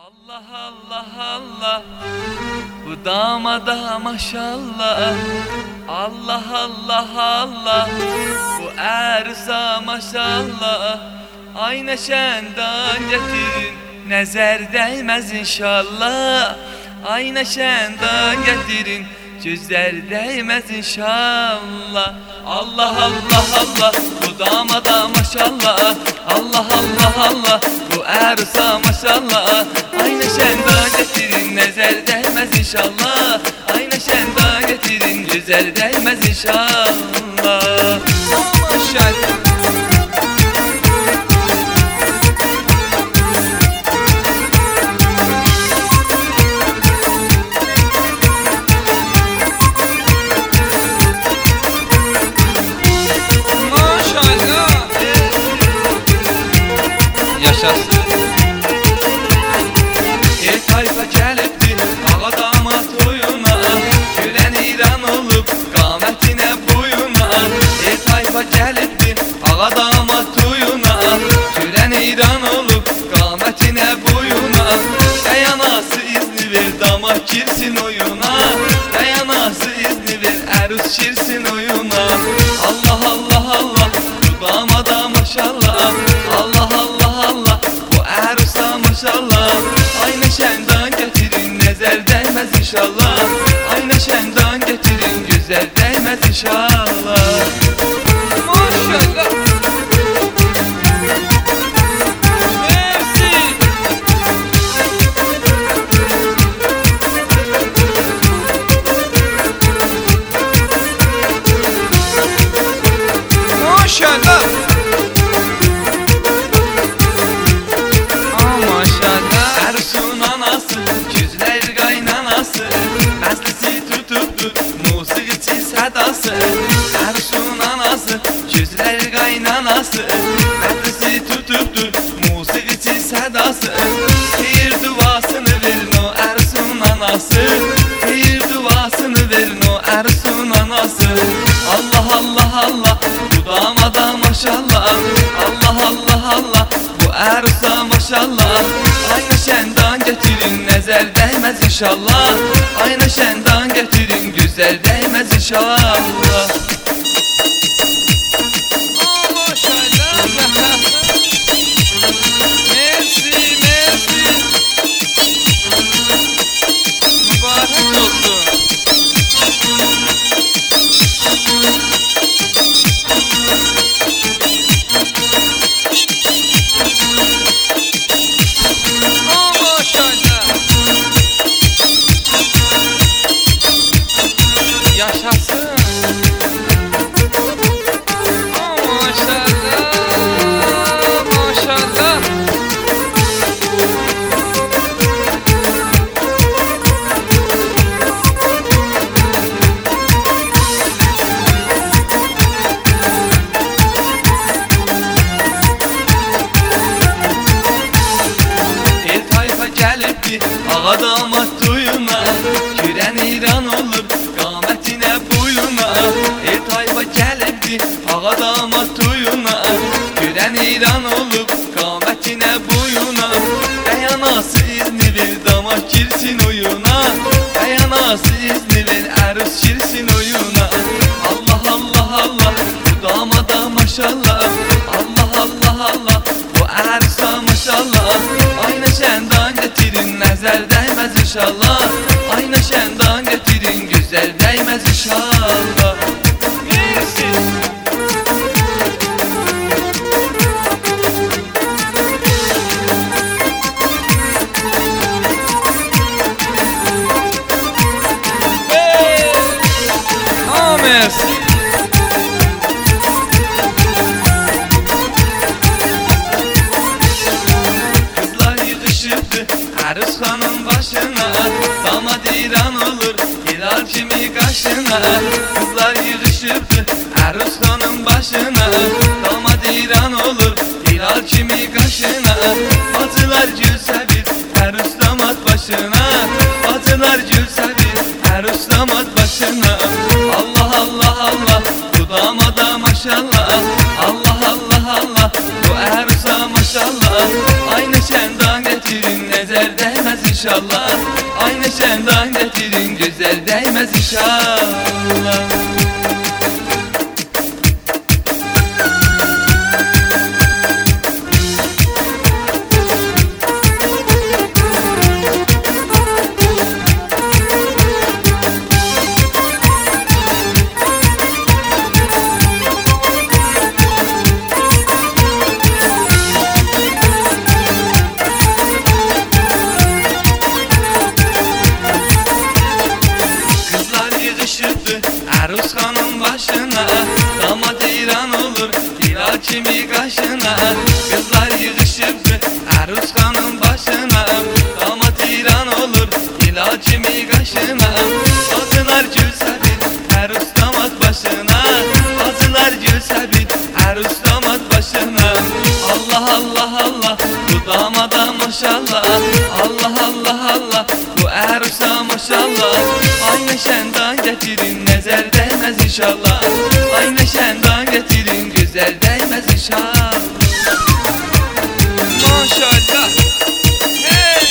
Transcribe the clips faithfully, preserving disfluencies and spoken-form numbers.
Allah Allah Allah, bu damada maşallah. Allah Allah Allah, bu erza maşallah. Ay neşenden getirin, nezer değmez inşallah. Ay neşenden getirin, gözler değmez inşallah. Allah Allah Allah, bu damada maşallah. Allah Allah Allah, bu ersa maşallah. Ay neşenden getirin, nezer değmez inşallah. Ay neşenden getirin, güzel değmez inşallah. Maşallah. Yaşasın. El tayfa gelipti ağa damat oyuna, gülen İran olup qametine buyuna. El tayfa gelipti ağa damat oyuna, gülen İran olup qametine buyuna. Dayanası izni ver damat girsin oyuna, dayanası izni ver ərus girsin oyuna. Allah Allah Allah, bu damada maşallah. Allah Allah Allah, bu ersa maşallah. Ay neşenden getirin, nezer değmez inşallah. Ay neşenden getirin, güzel değmez inşallah. Maşallah. Maşallah. Ersun anası, güzler qaynanası, məslisi tutubdur, musiqiçi sədası. Ersun anası, güzler qaynanası, məslisi tutubdur, musiqiçi sədası. Xeyir duasını verin o Ersun anası, xeyir duasını verin o Ersun anası. Allah Allah Allah, bu damada maşallah. Allah Allah Allah, bu ersa maşallah. Ay neşenden getirin, nezer değmez inşallah. Ay neşenden getirin, güzel değmez inşallah. Oh maşallah. Merci merci, mübarek olsun. Yaşasın. Oh, maşallah, maşallah. El tayfa gelipti ağa damat duyuna, gülen İran olur qametine buyuna. El tayfa gelipti ağa damat duyuna, gülen İran olup qametine buyuna. Dayanası izni ver damat girsin oyuna, dayanası izni ver ərus girsin oyuna. Allah Allah Allah, bu damada maşallah. Allah Allah Allah, bu ərsa maşallah. Ay neşenden getirin, nezer değmez inşallah. Ay neşenden getirin, güzel değmez inşallah. Merci. Hey. Oh merci. Erus hanım başına, damat İran olur, hilal kimi kaşına. Kızlar yığışıptı Erus hanım başına, damat İran olur, hilal kimi kaşına. Bacılar gülse bir Erus damat başına, bacılar gülse bir Erus damat başına. Allah Allah Allah, bu damada maşallah. Allah Allah Allah, bu Erusa maşallah. Ay neşenden getirin, nəzər dəymez inşallah. Ay neşəndən getirin gözəl dəymez inşallah. Aruz xanım başına, damat İran olur hilal kimi qaşına. Kızlar yığışıbdı Aruz xanım başına, damat İran olur hilal kimi qaşına. Bacılar gülsə bil Aruz damat başına, bacılar gülsə bil Aruz damat başına. Allah Allah Allah bu damada maşallah, Allah Allah Allah bu Aruz'a maşallah. Ay neşəndən getirin nəzər dəymez inşallah. Ay neşəndən getirin gözəl dəymez inşallah. Maşallah. Hey!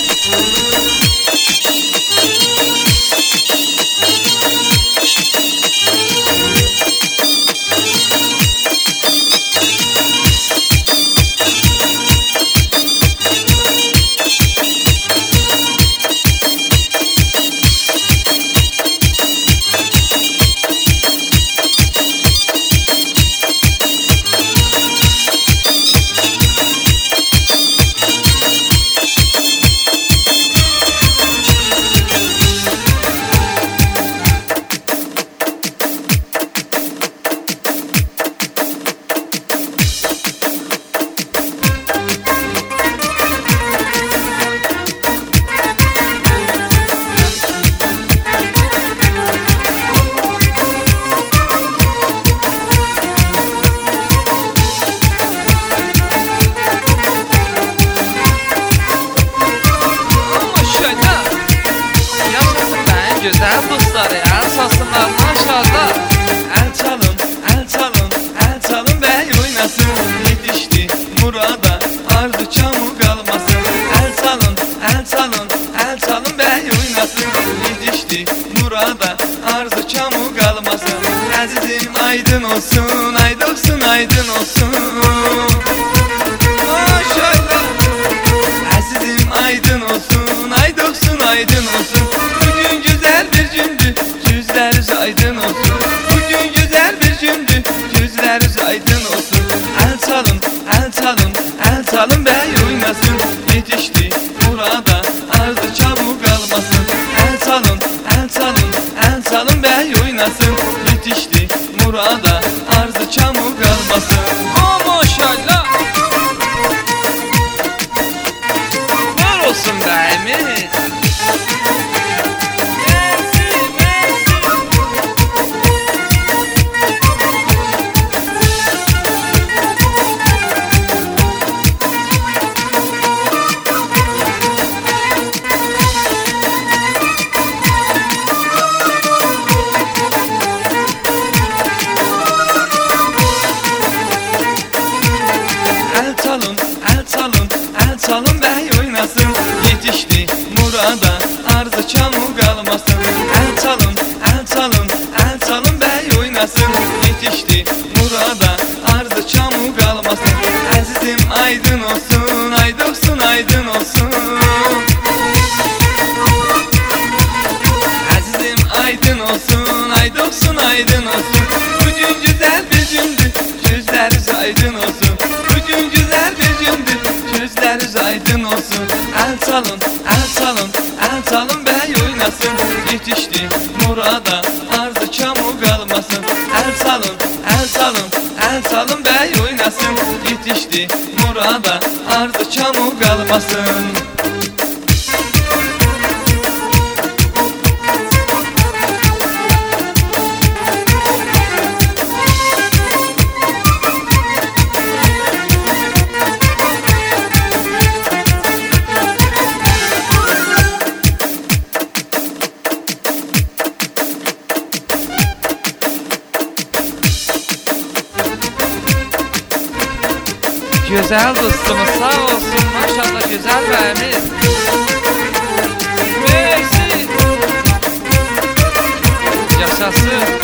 Güzel dostları el çalsınlar maşallah. El çalın, el çalın, el çalın bey oynasın. Yetişti murada arzu çamur kalmasın. El çalın, el çalın, el çalın bey oynasın. Yetişti murada arzu çamur kalmasın. Azizim aydın olsun, aydın olsun, aydın olsun. Maşallah. Azizim aydın olsun, aydın olsun, aydın olsun. Bugün güzel bir gündü, yüzleriniz aydın olsun. Bugün güzel bir gündü, yüzleriniz aydın olsun. El çalın, el çalın, el çalın bey oynasın. Yetişti murada ardı çabuk kalmasın. El çalın, el çalın, el çalın bey oynasın. Yetişti murada ardı çabuk kalmasın. Oh maşallah. Var olsun beyimiz. El çalın, el çalın, el çalın bey oynasın. Yetişti murada ardı çamur kalmasın. El çalın, el çalın, el çalın bey oynasın. Yetişti murada ardı çamur kalmasın. Azizim aydın olsun, aydın olsun, aydın olsun. Azizim aydın olsun, aydın olsun, aydın olsun. Bugün güzel bir gündü, yüzleriniz aydın olsun. Bugün güzel bir gündü, yüzleriniz aydın olsun. El çalın, el çalın, el çalın bey oynasın. Yetişti murada ardı çamur kalmasın. El çalın, el çalın, el çalın bey oynasın. Yetişti murada ardı çamur kalmasın. Güzel dostumuz sağ olsun maşallah. İnşallah güzel ve emin. Messi. Yaşasın.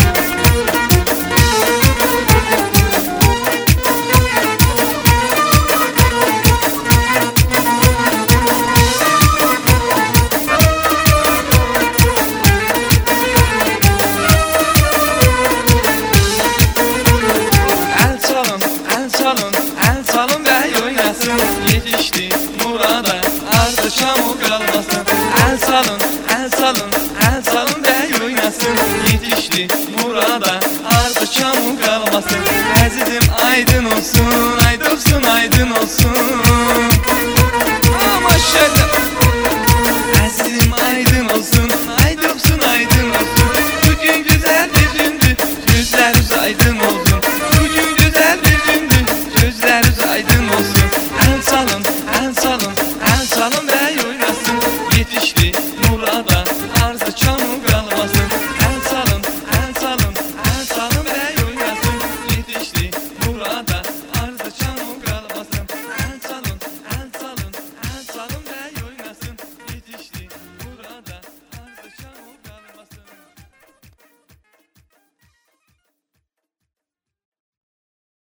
El salın ve oynasın, yetişti murada, ardı çamur kalmasın. El salın, el salın, el salın ve oynasın, yetişti murada, ardı çamur kalmasın. Əzizim aydın olsun, aydın olsun, aydın olsun.